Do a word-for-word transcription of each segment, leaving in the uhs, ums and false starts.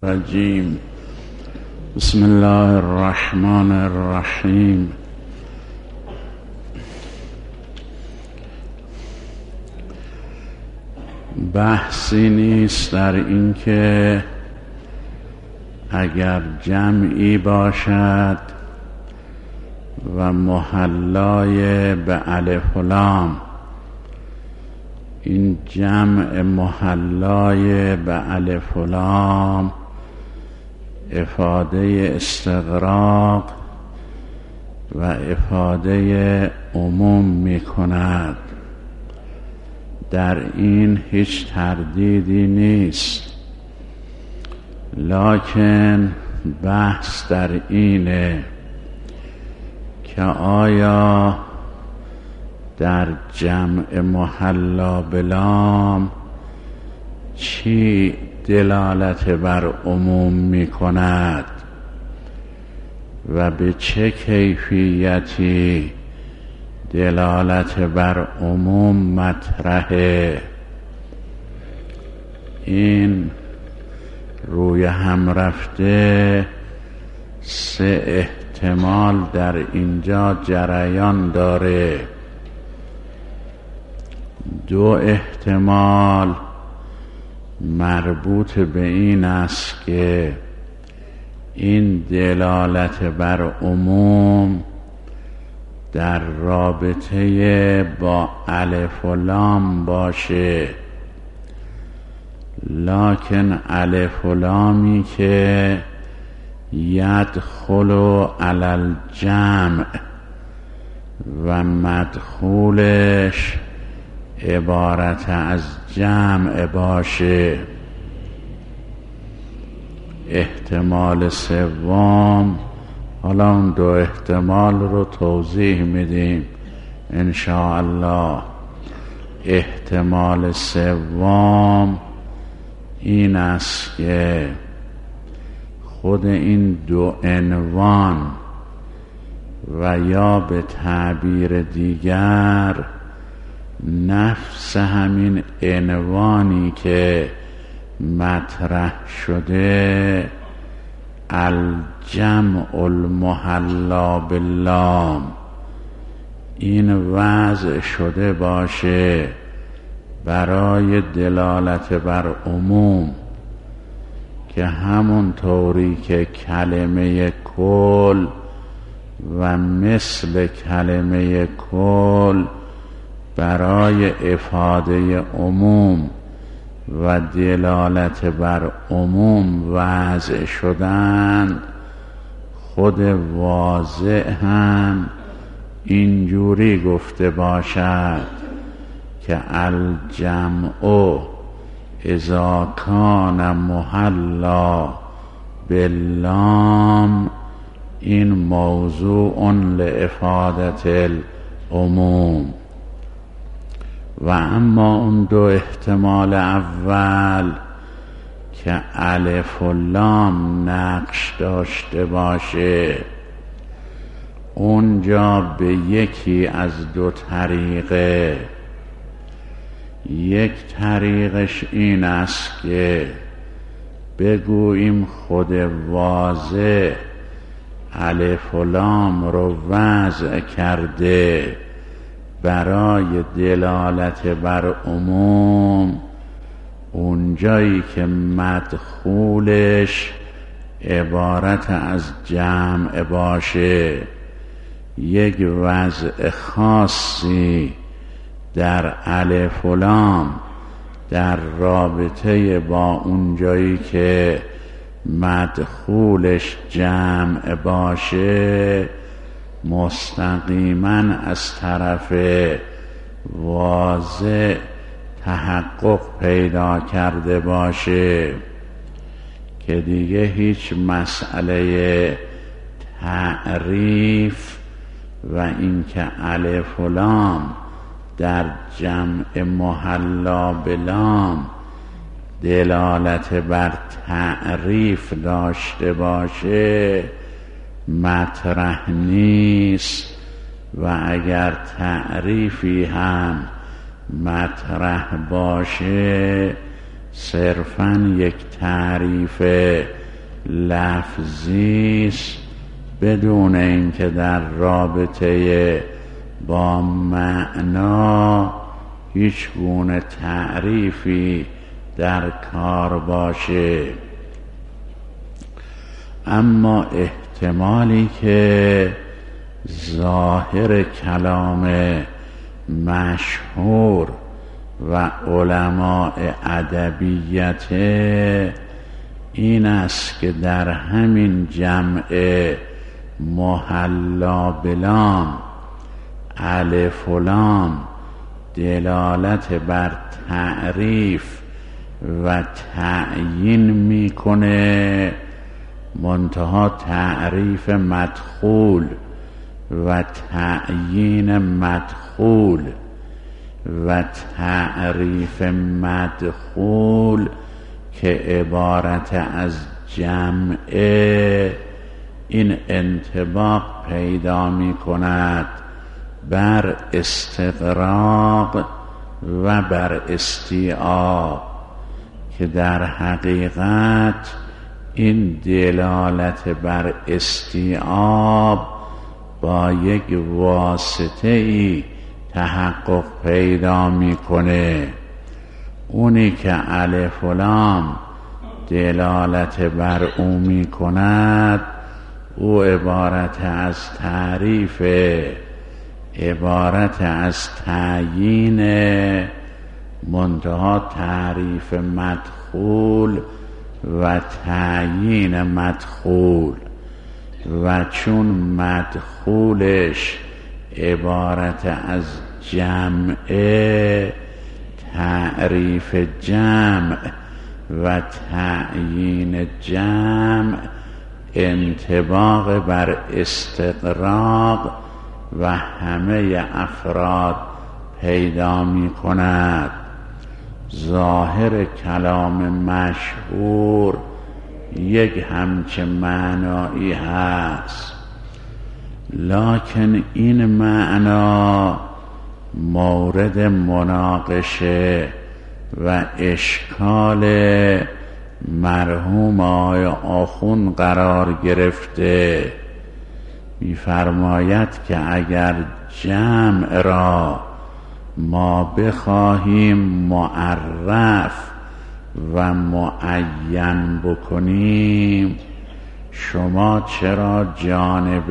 الرجیم. بسم الله الرحمن الرحیم. بحثی نیست در این که اگر جمعی باشد و محلای به الف و لام، این جمع محلای به الف و لام افاده استغراق و افاده عموم می کند. در این هیچ تردیدی نیست، لکن بحث در اینه که آیا در جمع محلا به لام چی دلالت بر عموم می کند و به چه کیفیتی دلالت بر عموم مطرحه. این روی هم رفته سه احتمال در اینجا جریان داره. دو احتمال مربوط به این است که این دلالت بر عموم در رابطه با الف و لام باشه، لکن الف و لامی که یدخل علی الجمع و مدخولش عبارت از جمع باشه. احتمال سوم، حالا اون دو احتمال رو توضیح میدیم انشاءالله. احتمال سوم این است که خود این دو عنوان و یا به تعبیر دیگر نفس همین عنوانی که مطرح شده، الجمع المحلا باللام، این وضع شده باشه برای دلالت بر عموم، که همون طوری که کلمه کل و مثل کلمه کل برای افاده عموم و دلالت بر عموم وضع شدند، خود واضع هم اینجوری گفته باشد که الجمع اذا کان محلا باللام، این موضوع لافاده العموم. و اما اون دو احتمال اول که الف و لام نقش داشته باشه، اونجا به یکی از دو طریقه. یک طریقش این است که بگوییم خود واضع الف و لام رو وضع کرده برای دلالت بر عموم، اونجایی که مدخولش عبارت از جمع باشه. یک وضع خاصی در الف و لام در رابطه با اونجایی که مدخولش جمع باشه مستقیما از طرف واضع تحقق پیدا کرده باشه، که دیگه هیچ مسئله تعریف و این که الف و لام در جمع محلا به لام دلالت بر تعریف داشته باشه مطرح نیست، و اگر تعریفی هم مطرح باشه صرفاً یک تعریف لفظی است بدون اینکه در رابطه با معنا هیچ گونه تعریفی در کار باشه. اما احتمالی که ظاهر کلام مشهور و علماء ادبیت این است که در همین جمع محلا بلام الف و لام دلالت بر تعریف و تعیین میکنه، منتها تعریف مدخول و تعیین مدخول و تعریف مدخول که عبارت از جمعه این انطباق پیدا می کند بر استغراق و بر استیعاب، که در حقیقت این دلالت بر استیعاب با یک واسطه ای تحقق پیدا میکنه. اونی که الف و لام دلالت بر او میکند او عبارت از تعریف، عبارت از تعیین، منتها تعریف مدخول و تعیین مدخول، و چون مدخولش عبارت از جمع، تعریف جمع و تعیین جمع انطباق بر استغراق و همه افراد پیدا می کند. ظاهر کلام مشهور یک همچه معنایی هست، لکن این معنا مورد مناقشه و اشکال مرحوم آقای آخوند قرار گرفته. می‌فرماید که اگر جمع را ما بخواهیم معرف و معین بکنیم، شما چرا جانب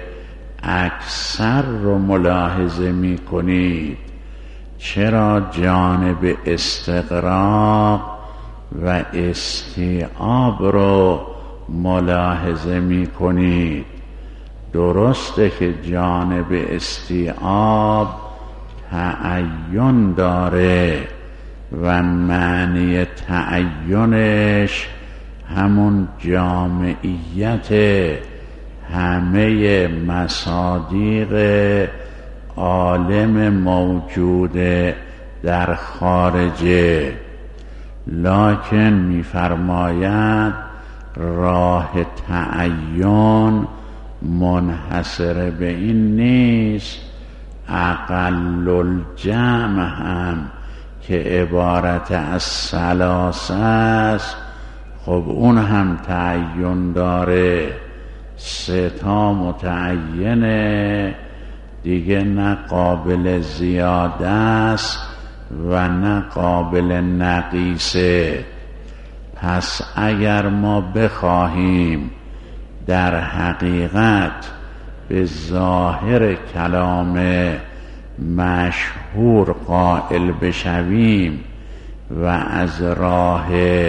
اکثر رو ملاحظه می کنید؟ چرا جانب استغراق و استیعاب رو ملاحظه می کنید؟ درسته که جانب استیعاب تعین داره و معنی تعینش همون جامعیت همه مصادیق عالم موجود در خارجه، لکن می‌فرماید راه تعین منحصر به این نیست، اقل الجمع هم که عبارت از ثلاثه است، خب اون هم تعین داره، سه تا متعینه دیگه، نه قابل زیاده است و نه قابل نقیصه. پس اگر ما بخواهیم در حقیقت به ظاهر کلام مشهور قائل بشویم و از راه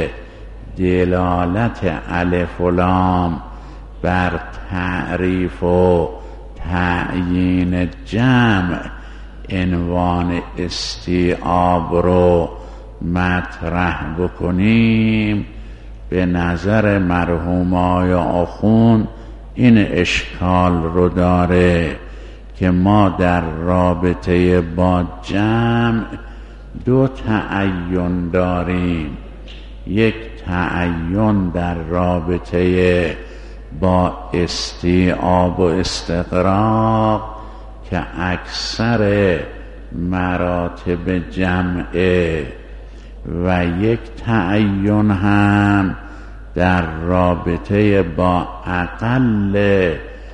دلالت الف و لام بر تعریف و تعیین جمع عنوان استیعاب رو مطرح بکنیم، به نظر مرحوم آقای آخوند این اشکال رو داره که ما در رابطه با جمع دو تعین داریم. یک تعین در رابطه با استیعاب و استغراق که اکثر مراتب جمعه، و یک تعین هم در رابطه با اقل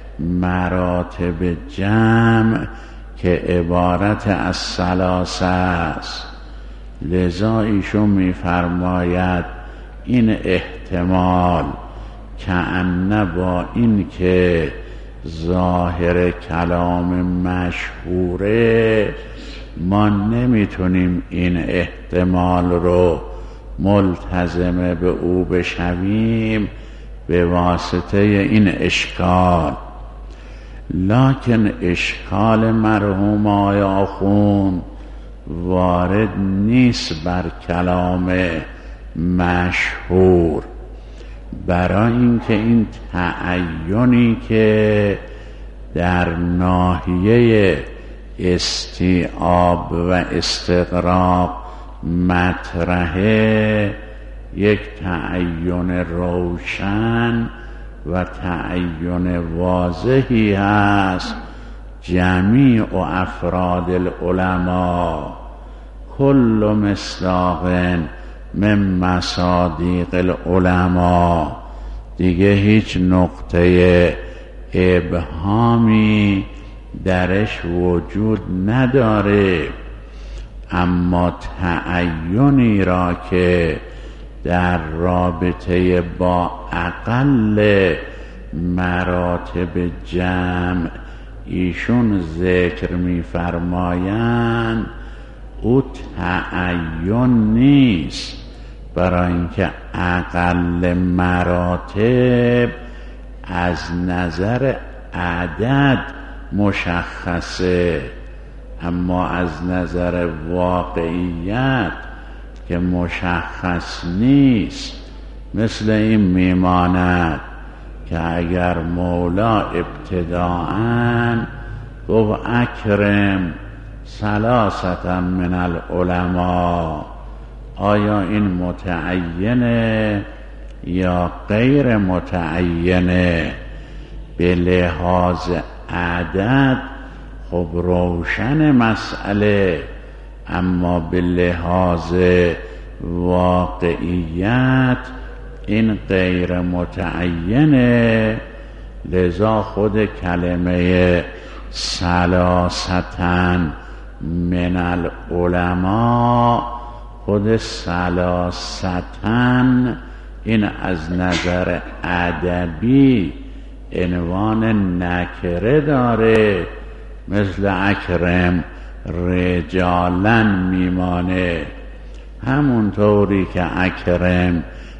مراتب جمع که عبارت از ثلاثه است. لذا ایشون می‌فرماید این احتمال کأن با این که ظاهر کلام مشهوره ما نمیتونیم این احتمال رو ملتزم به او بشویم به واسطه این اشکال. لکن اشکال مرحوم آقای آخوند وارد نیست بر کلام مشهور، برای اینکه این تعینی که در ناحیه استیعاب و استغراق مطرحه یک تعین روشن و تعین واضحی هست. جمیع افراد العلماء کل مصداق من مصادیق العلماء، دیگه هیچ نقطه ابهامی درش وجود نداره. اما تعینی را که در رابطه با اقل مراتب جمع ایشون ذکر می‌فرمایند او تعین نیست، برای اینکه اقل مراتب از نظر عدد مشخصه، اما از نظر واقعیت که مشخص نیست. مثل این میماند که اگر مولا ابتداءً گفت اکرم ثلاثة من العلماء، آیا این متعینه یا غیر متعینه؟ به لحاظ عدد خب روشن مسئله، اما به لحاظ واقعیت این غیر متعینه. لذا خود کلمه ثلاثة من العلماء، خود ثلاثة این از نظر ادبی عنوان نکره داره، مثل اکرم رجالن میمانه. همونطوری که اکرم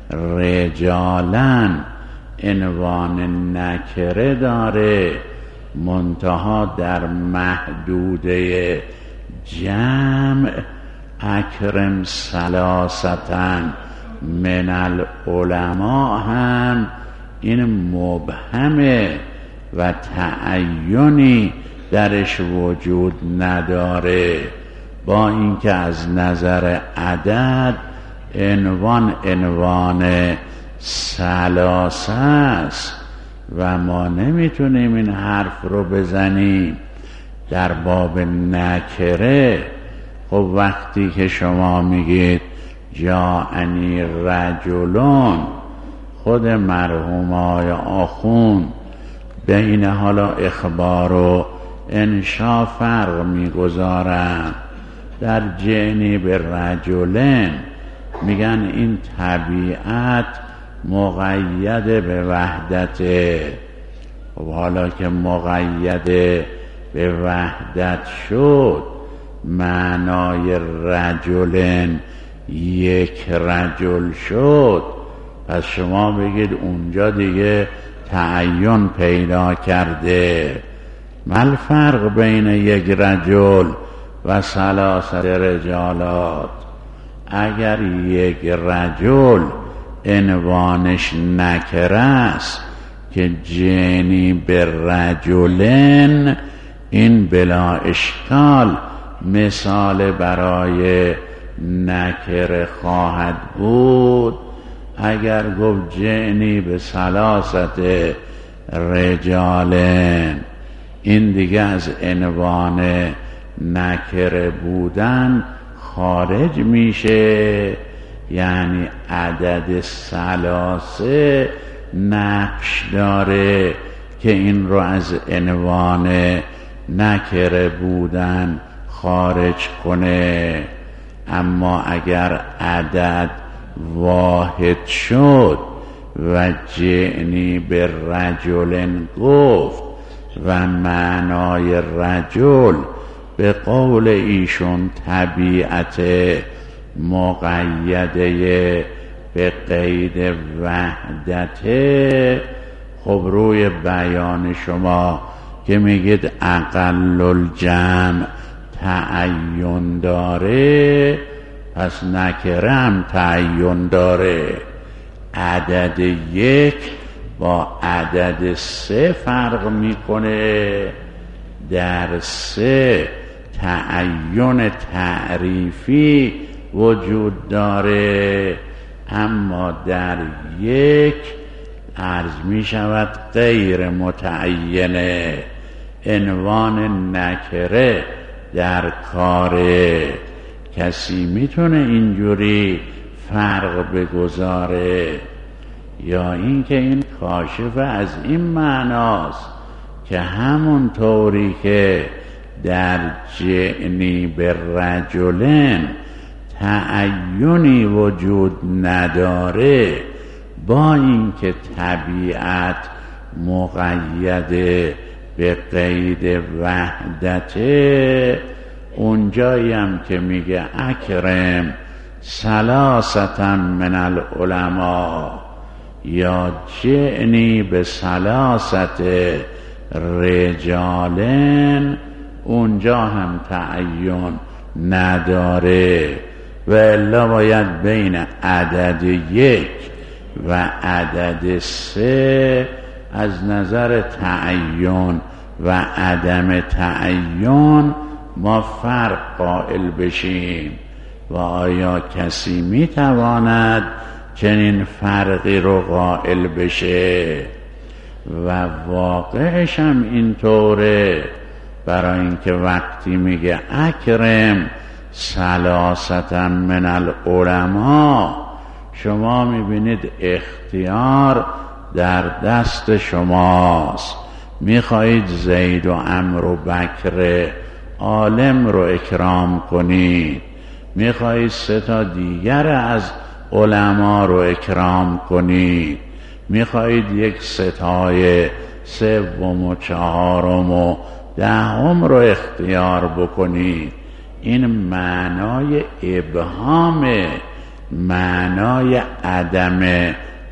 رجالن عنوان نکره داره، منتها در محدوده جمع اکرم ثلاثة من العلماء هم این مبهمه و تعینی درش وجود نداره، با اینکه از نظر عدد عنوان عنوان ثلاثه است و ما نمیتونیم این حرف رو بزنیم در باب نکره. خب وقتی که شما میگید جاءنی رجلون، خود مرحوم آقای آخوند بین حالا اخبار و انشا فرق میگذارن. در جعنی به رجلن میگن این طبیعت مقید به وحدته. خب حالا که مقید به وحدت شد، معنای رجلن یک رجل شد، پس شما بگید اونجا دیگه تعین پیدا کرده. مال فرق بین یک رجل و ثلاثه رجالات؟ اگر یک رجل عنوانش نکره است که جنی به رجلن، این بلا اشکال مثال برای نکره خواهد بود. اگر گفت جنی به ثلاثه رجالن، این دیگه از عنوان نکره بودن خارج میشه، یعنی عدد ثلاثه نقش داره که این رو از عنوان نکره بودن خارج کنه. اما اگر عدد واحد شد و جعنی به رجل گفت و معنای رجل به قول ایشون طبیعت مقیده به قید وحدته، خب روی بیان شما که میگید اقل الجمع تعین داره، پس نکره هم تعین داره. عدد یک با عدد سه فرق میکنه. در سه تعین تعریفی وجود داره، اما در یک عرض می شود غیر متعینه. عنوان نکره در کاره، کسی میتونه اینجوری فرق بگذاره؟ یا اینکه این کاشف از این معناست که همون طوری که در جعنی به رجلن تعینی وجود نداره، با اینکه طبیعت مقیده به قید وحدته، اونجایی هم که میگه اکرم ثلاثة من العلماء یا جعنی به ثلاثة رجالن، اونجا هم تعین نداره. و الا باید بین عدد یک و عدد سه از نظر تعین و عدم تعین ما فرق قائل بشیم. و آیا کسی میتواند چنین فرقی رو قائل بشه؟ و واقعش هم اینطوره، برای اینکه وقتی میگه اکرم ثلاثة من العلماء، شما میبینید اختیار در دست شماست. میخواهید زید و عمرو و بکر عالم رو اکرام کنید، میخواهید سه تا دیگر از علما رو اکرام کنید، میخواهید یک ستای سوم و چهارم و دهم رو اختیار بکنید. این معنای ابهام، معنای عدم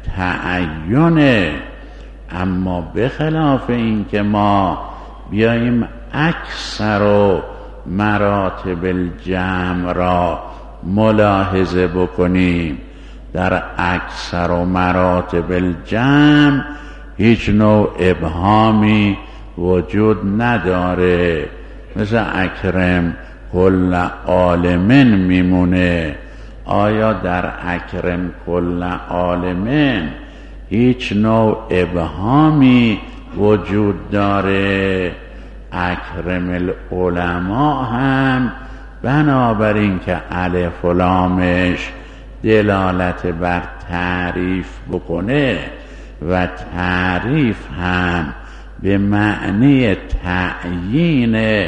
تعینه. اما بخلاف این که ما بیاییم اکثر و مراتب الجمع را ملاحظه بکنیم، در اکثر و مراتب الجمع هیچ نوع ابهامی وجود نداره. مثل اکرم کل عالمین میمونه. آیا در اکرم کل عالمین هیچ نوع ابهامی وجود داره؟ اکرم العلماء هم بنابراین که الف و لامش دلالت بر تعریف بکنه و تعریف هم به معنی تعیین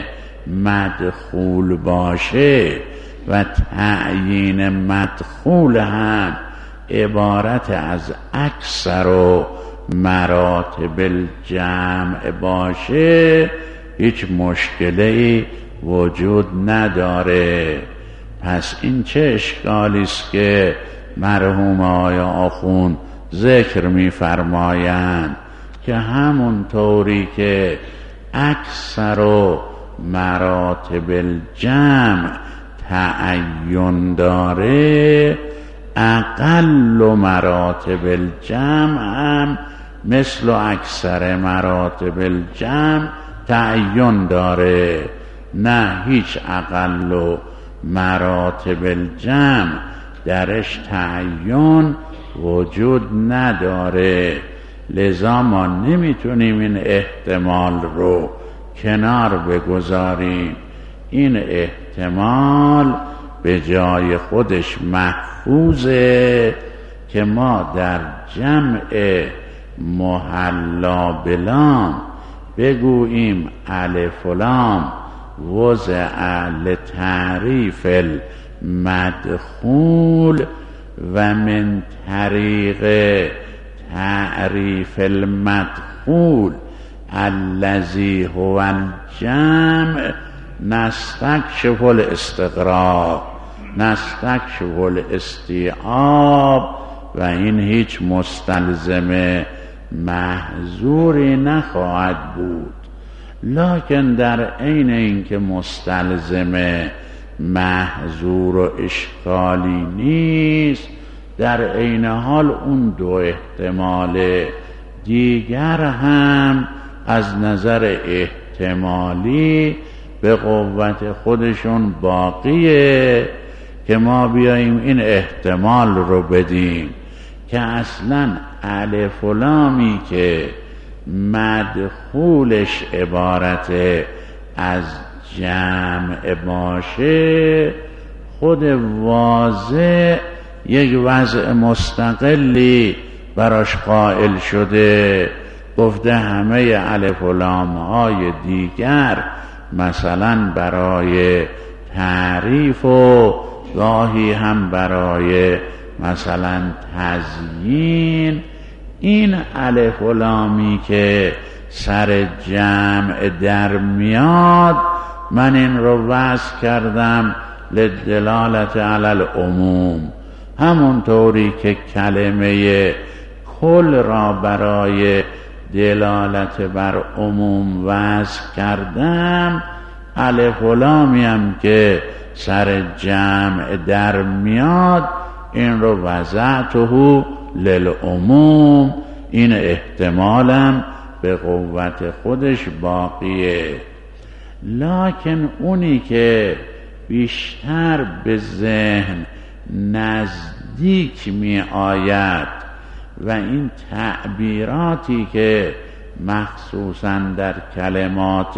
مدخول باشه و تعیین مدخول هم عبارت از اکثر و مراتب الجمع باشه، هیچ مشکلی وجود نداره. پس این چه اشکالی است که مرحوم آیا آخوند ذکر می‌فرمایند که همون طوری که اکثر و مراتب الجمع تعین داره، اقل و مراتب الجمع هم مثل اکثر مراتب الجمع تعین داره. نه، هیچ اقل و مراتب الجمع درش تعین وجود نداره. لذا ما نمیتونیم این احتمال رو کنار بگذاریم. این احتمال به جای خودش محفوظه که ما در جمع محلا بلام بگوییم الف و لام وضع لتعریف المدخول و من طریق تعریف المدخول الذی هو الجمع نستکشف الاستغراق، نستکشف الاستیعاب، و این هیچ مستلزم محظوری نخواهد بود. لکن در عین اینکه مستلزم محظور و اشکالی نیست، در عین حال اون دو احتمال دیگر هم از نظر احتمالی به قوت خودشون باقیه که ما بیاییم این احتمال رو بدیم که اصلا الف و لامی که مدخولش عبارت از جمع باشه خود واضح یک وضع مستقلی براش قائل شده، گفته همه الف و لام های دیگر مثلا برای تعریف و گاهی هم برای مثلا تزیین، این الف و لامی که سر جمع در میاد من این رو وضع کردم لدلالت علی العموم، همونطوری که کلمه کل را برای دلالت بر عموم وضع کردم، الف و لامی هم که سر جمع در میاد این رو وضعته للعموم، این احتمالم به قوت خودش باقیه. لکن اونی که بیشتر به ذهن نزدیک می آید و این تعبیراتی که مخصوصا در کلمات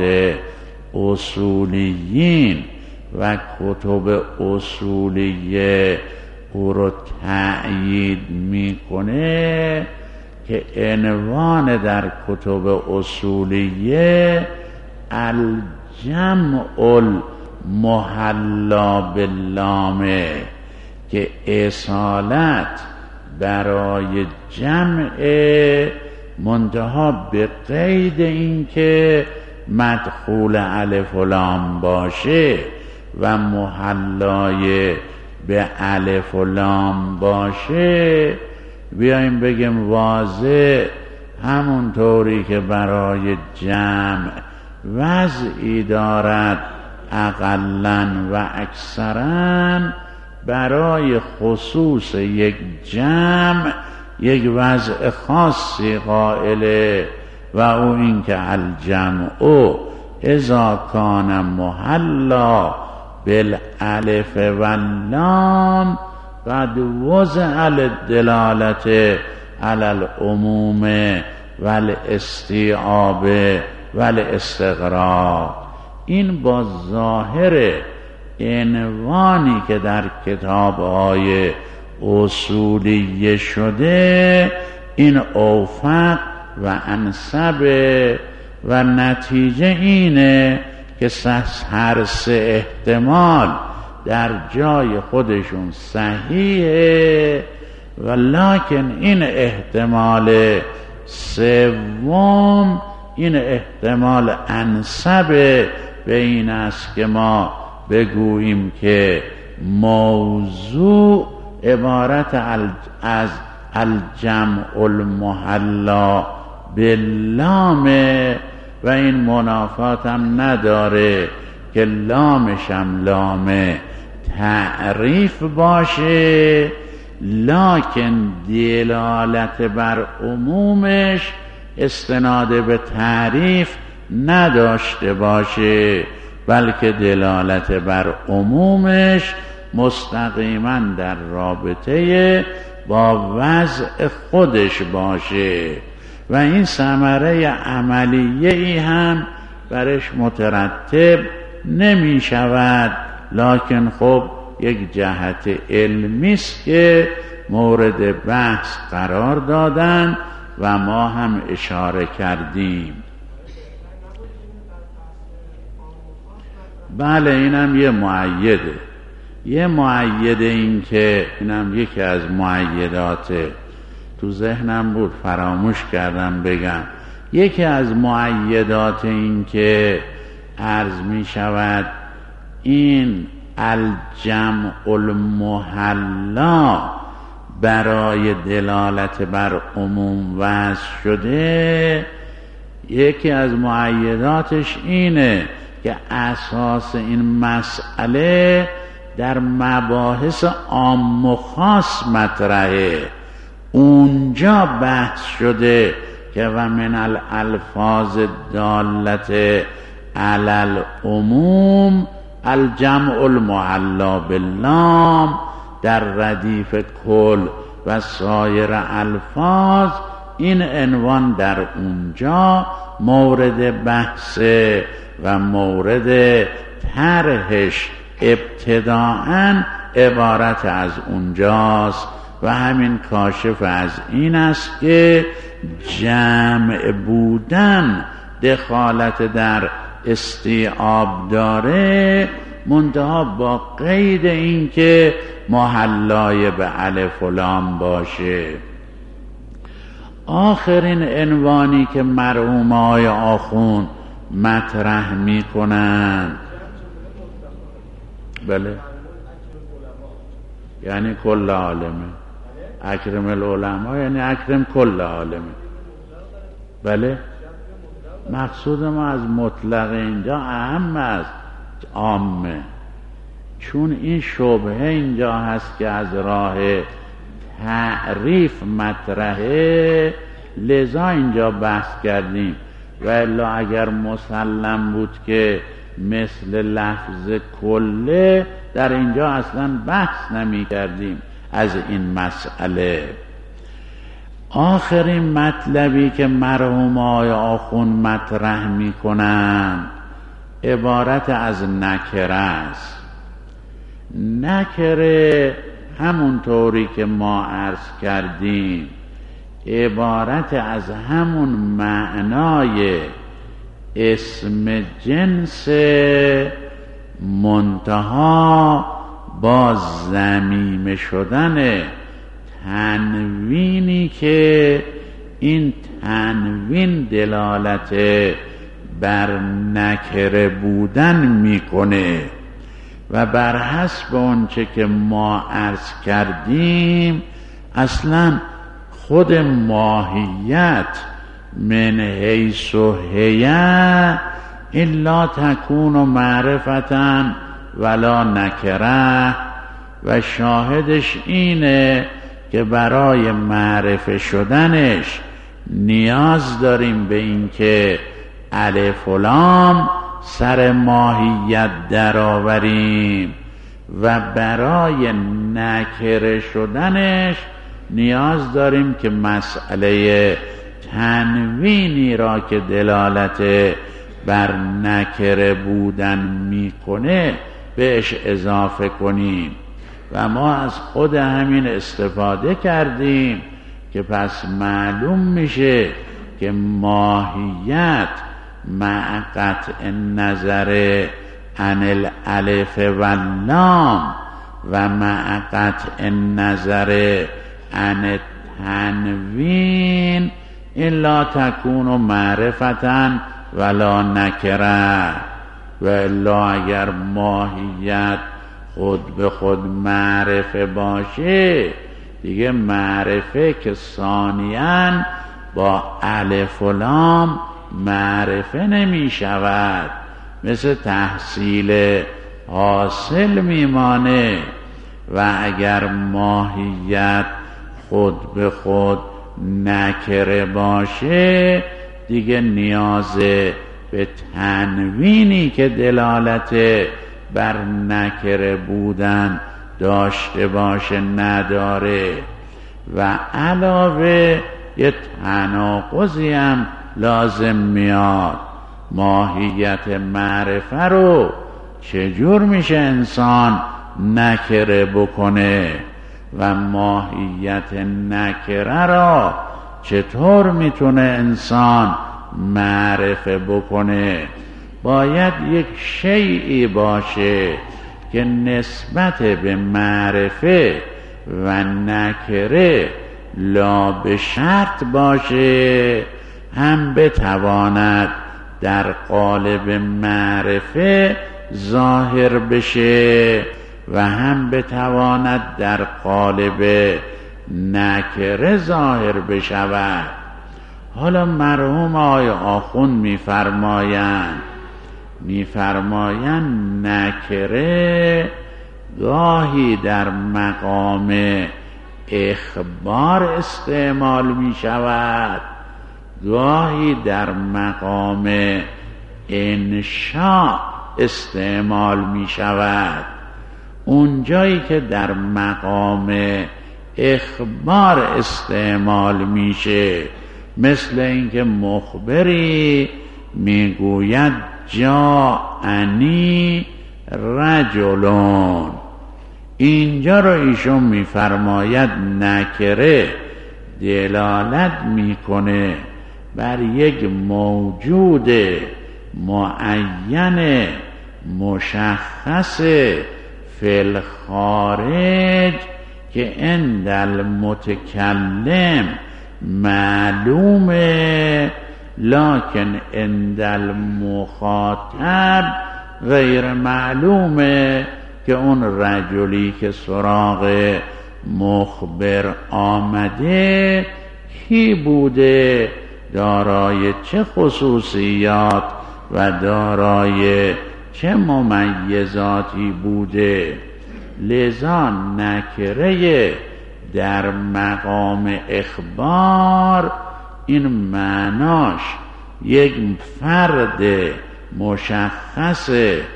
اصولیین و کتب اصولیه او رو تأیید میکنه که عنوان در کتب اصولیه الجمع المحلا باللامه که اصالت برای جمع منتها به قید این که مدخول الف و لام باشه و محلای به الف و لام باشه، بیاییم بگیم واضح همونطوری که برای جمع وضعی دارد اقلاً و اکثراً، برای خصوص یک جمع یک وضع خاصی قائله و او این که الجمع اذا کان محلا بالالف واللام قد وضع للدلالت علی العموم والاستیعاب والاستغراق. این با ظاهر عنوانی که در کتاب‌های اصولیه شده این اوفق و انسب و نتیجه اینه که هر سه احتمال در جای خودشون صحیحه، ولکن این احتمال سوم این احتمال انسب به این است که ما بگوییم که موضوع عبارت از الجمع المحلا باللام و این منافات هم نداره که لامش هم لام تعریف باشه، لکن دلالت بر عمومش استناد به تعریف نداشته باشه، بلکه دلالت بر عمومش مستقیما در رابطه با وضع خودش باشه و این ثمره عملیه ای هم برش مترتب نمی شود، لکن خب یک جهت علمی است که مورد بحث قرار دادن و ما هم اشاره کردیم. بله اینم یه مؤیده، یه مؤیده، این که اینم یکی از مؤیدات تو ذهنم بود فراموش کردم بگم. یکی از مؤیدات این که عرض می شود این الجمع المحلا برای دلالت بر عموم وضع شده، یکی از مؤیداتش اینه که اساس این مسئله در مباحث عام و خاص مطرحه. اونجا بحث شده که و من الالفاظ دالت علی العموم الجمع المعلا باللام، در ردیف کل و سایر الفاظ این عنوان در اونجا مورد بحث و مورد طرحش ابتداءً عبارت از اونجاست و همین کاشف از این است که جمع بودن دخالت در استیعاب داره، منتها با قید این که محلای به الف و لام باشه. آخرین عنوانی که مرحومای آخوند مطرح می کنند، بله یعنی کل عالمه، اکرم العلماء یعنی اکرم کل عالمه. بله مقصود ما از مطلق اینجا اهم است عامه، چون این شبهه اینجا هست که از راه تعریف مطرحه، لذا اینجا بحث کردیم. و الا اگر مسلم بود که مثل لفظ کله، در اینجا اصلا بحث نمی کردیم از این مسئله. آخرین مطلبی که مرحوم آقای آخوند مطرح می کنند عبارت از نکره است. نکره همونطوری که ما عرض کردیم عبارت از همون معنای اسم جنس، منتها با ضمیمه شدن تنوینی که این تنوین دلالت بر نکره بودن میکنه و بر حسب اونچه که ما عرض کردیم اصلا خود ماهیت من حیث و هیه الا تکون معرفتا ولا نکره، و شاهدش اینه که برای معرفه شدنش نیاز داریم به این که الف و لام سر ماهیت درآوریم و برای نکره شدنش نیاز داریم که مسئله تنوینی را که دلالت بر نکره بودن میکنه بهش اضافه کنیم و ما از خود همین استفاده کردیم که پس معلوم میشه که ماهیت مع قطع نظر عن الالف واللام و مع قطع نظر عن تنوین الا تکون معرفتا ولا نکره، و الا اگر ماهیت خود به خود معرفه باشه دیگه معرفه که ثانیاً با الف و لام معرفه نمی شود، مثل تحصیل حاصل میمانه. و اگر ماهیت خود به خود نکره باشه دیگه نیاز به تنوینی که دلالت بر نکره بودن داشته باشه نداره. و علاوه یه تناقضی هم لازم میاد، ماهیت معرفه رو چجور میشه انسان نکره بکنه و ماهیت نکره را چطور میتونه انسان معرفه بکنه؟ باید یک شیئی باشه که نسبت به معرفه و نکره لا به شرط باشه، هم بتواند در قالب معرفه ظاهر بشه و هم بتواند در قالب نکره ظاهر بشود. حالا مرحوم آقای آخوند میفرمایند میفرمایند نکره گاهی در مقام اخبار استعمال می شود، گاهی در مقام انشاء استعمال می شود. اونجایی که در مقام اخبار استعمال میشه، مثل اینکه مخبری میگوید جاءنی رجلون، اینجا رو ایشون میفرماید نکره دلالت میکنه بر یک موجود معین مشخص فی الخارج که عند المتکلم معلومه، لکن عند المخاطب غیر معلومه که اون رجلی که سراغ مخبر آمده کی بوده، دارای چه خصوصیات و دارای چه ممیزاتی بوده. لذا نکره در مقام اخبار این معناش یک فرد مشخص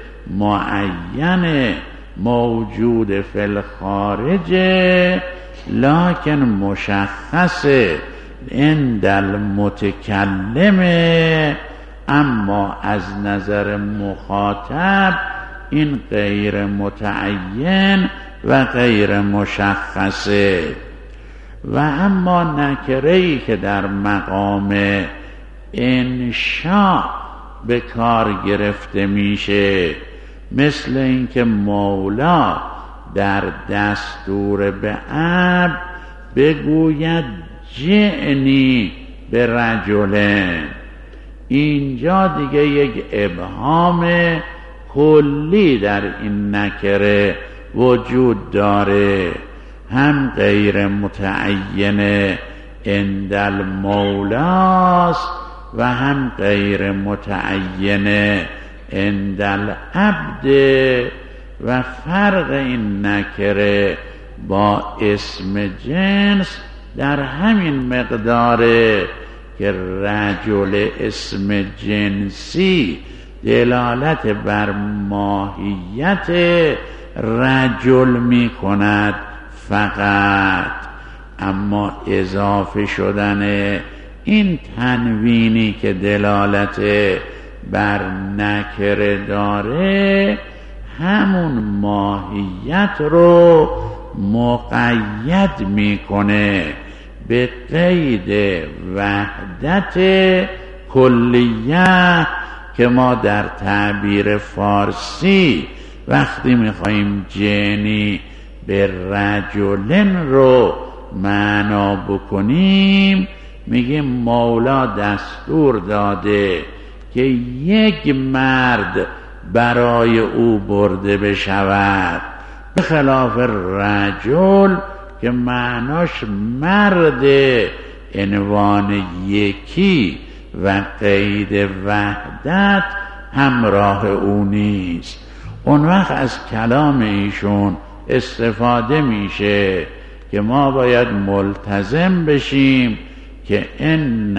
معین موجود فی الخارج، لکن مشخص عند المتکلم، اما از نظر مخاطب این غیر متعین و غیر مشخصه. و اما نکره‌ای که در مقام انشاء به کار گرفته میشه، مثل اینکه مولا در دستور به عبد بگوید جئنی به رجلن، اینجا دیگه یک ابهام کلی در این نکره وجود داره، هم غیر متعین عند المولاست و هم غیر متعین عند العبد. و فرق این نکره با اسم جنس در همین مقداره که رجل اسم جنسی دلالت بر ماهیت رجل می کند فقط، اما اضافه شدن این تنوینی که دلالت بر نکره داره همون ماهیت رو مقید میکنه به قید وحدت کلیه که ما در تعبیر فارسی وقتی میخواییم جنی به رجلن رو معنا بکنیم میگیم مولا دستور داده که یک مرد برای او برده بشود، به خلاف رجل که معناش مرد عنوان یکی و قید وحدت همراه او نیست. اون وقت از کلام ایشون استفاده میشه که ما باید ملتزم بشیم که ان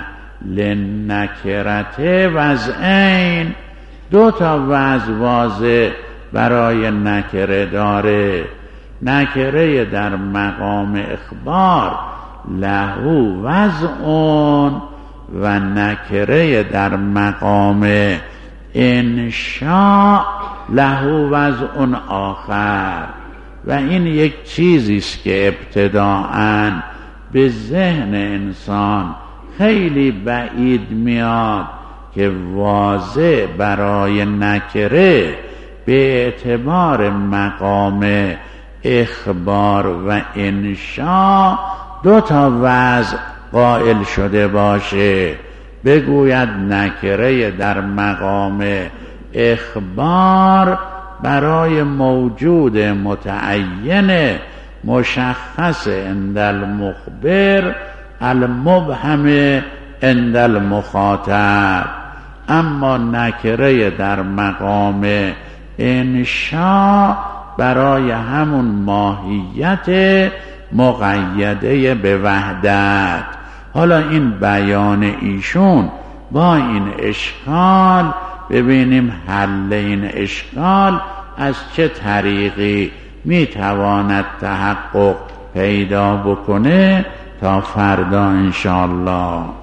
للنکرت وضعین، دو تا وضع واضح برای نکره داره. نکره در مقام اخبار له وضعون و نکره در مقام انشاء له وضع آخر. و این یک چیزی است که ابتداءً به ذهن انسان خیلی بعید میاد که واضح برای نکره به اعتبار مقام اخبار و انشا دو تا وضع قائل شده باشه. بگوید نکره در مقام اخبار برای موجود متعین مشخص عند المخبر المبهم عند المخاطب، اما نکره در مقام انشا برای همون ماهیت مقیده به وحدت. حالا این بیان ایشون با این اشکال ببینیم حل این اشکال از چه طریقی میتواند تحقق پیدا بکنه تا فردا انشاءالله.